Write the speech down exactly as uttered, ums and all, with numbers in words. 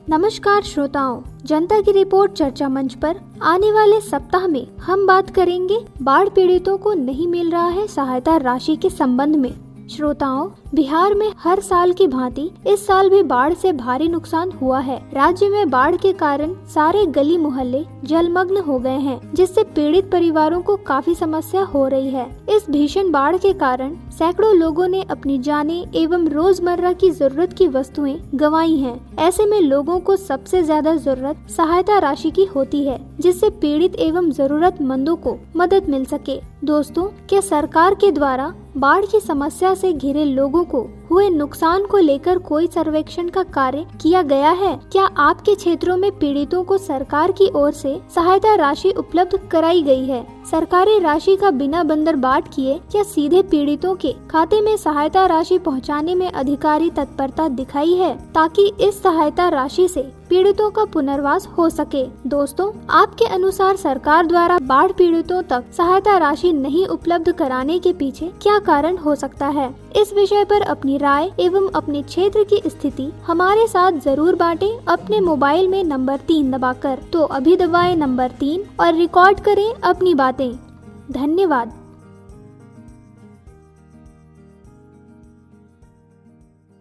नमस्कार श्रोताओं, जनता की रिपोर्ट चर्चा मंच पर आने वाले सप्ताह में हम बात करेंगे बाढ़ पीड़ितों को नहीं मिल रहा है सहायता राशि के संबंध में। श्रोताओं, बिहार में हर साल की भांति इस साल भी बाढ़ से भारी नुकसान हुआ है। राज्य में बाढ़ के कारण सारे गली मोहल्ले जलमग्न हो गए हैं, जिससे पीड़ित परिवारों को काफी समस्या हो रही है। इस भीषण बाढ़ के कारण सैकड़ों लोगों ने अपनी जानें एवं रोजमर्रा की जरूरत की वस्तुएं गंवाई हैं। ऐसे में लोगों को सबसे ज्यादा जरूरत सहायता राशि की होती है, जिससे पीड़ित एवं जरूरतमंदों को मदद मिल सके। दोस्तों, क्या सरकार के द्वारा बाढ़ की समस्या से घिरे लोगों को हुए नुकसान को लेकर कोई सर्वेक्षण का कार्य किया गया है? क्या आपके क्षेत्रों में पीड़ितों को सरकार की ओर से सहायता राशि उपलब्ध कराई गई है? सरकारी राशि का बिना बंदरबाट किए क्या सीधे पीड़ितों के खाते में सहायता राशि पहुंचाने में अधिकारी तत्परता दिखाई है, ताकि इस सहायता राशि से पीड़ितों का पुनर्वास हो सके? दोस्तों, आपके अनुसार सरकार द्वारा बाढ़ पीड़ितों तक सहायता राशि नहीं उपलब्ध कराने के पीछे क्या कारण हो सकता है? इस विषय पर अपनी राय एवं अपने क्षेत्र की स्थिति हमारे साथ जरूर बांटें अपने मोबाइल में नंबर तीन दबाकर। तो अभी दबाएं नंबर तीन और रिकॉर्ड करें अपनी बातें। धन्यवाद।